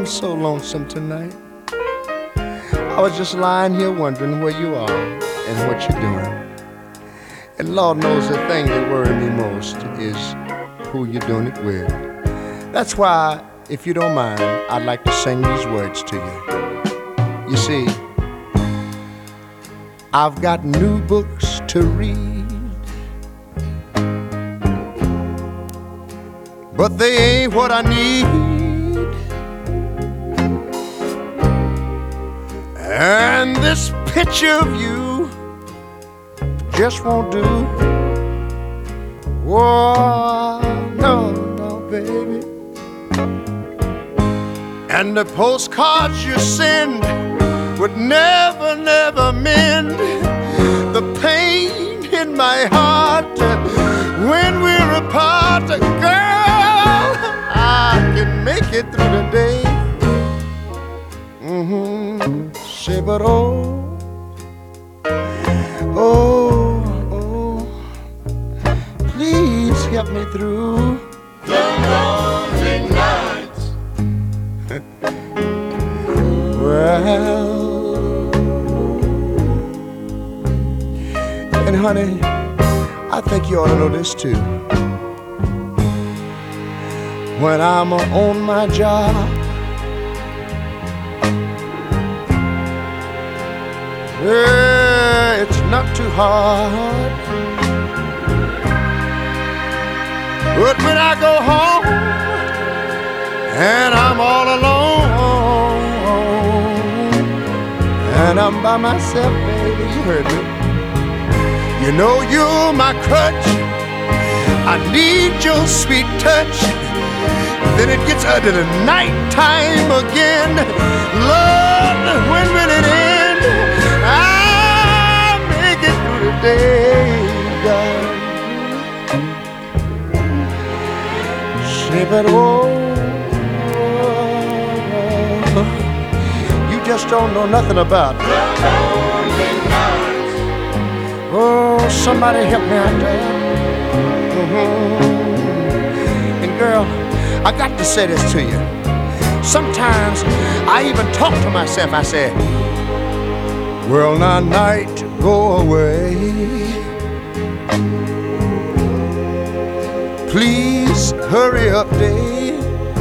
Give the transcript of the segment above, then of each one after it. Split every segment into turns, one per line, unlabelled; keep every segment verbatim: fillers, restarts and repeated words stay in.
so lonesome tonight. I was just lying here wondering where you are and what you're doing. And Lord knows the thing that worries me most is who you're doing it with. That's why, if you don't mind, I'd like to sing these words to you. You see, I've got new books to read, but they ain't what I need. And this picture of you just won't do. Whoa, no, no, baby. And the postcards you send would never, never mend the pain in my heart when we're apart. Girl, I can make it through the day. Mm-hmm. Say, but oh, oh, oh, please help me through
the lonely nights.
Well, and honey, I think you ought to know this too. When I'm on my job, yeah, it's not too hard. But when I go home and I'm all alone and I'm by myself, baby, you heard me. You know you're my crutch. I need your sweet touch. Then it gets under the nighttime again. Lord, when will it end? I'll make it through the day, God. Say, but oh, you just don't know nothing about it. Oh, somebody help me out there. Mm-hmm. And girl, I got to say this to you. Sometimes I even talk to myself. I say, well, now night, go away. Please hurry up, day.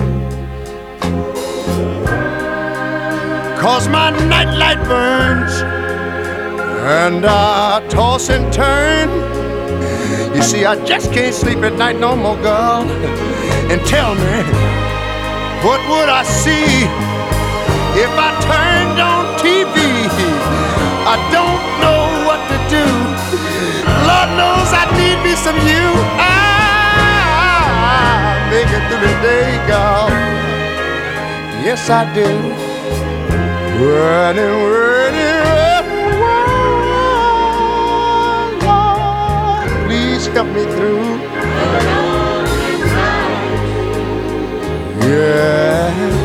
Cause my nightlight burns and I toss and turn. You see, I just can't sleep at night no more, girl. And tell me, what would I see if I turned on T V? I don't know what to do. Lord knows I need me some you. I make it through the day, girl. Yes, I do. Running, running, Lord, please help me through. Yeah.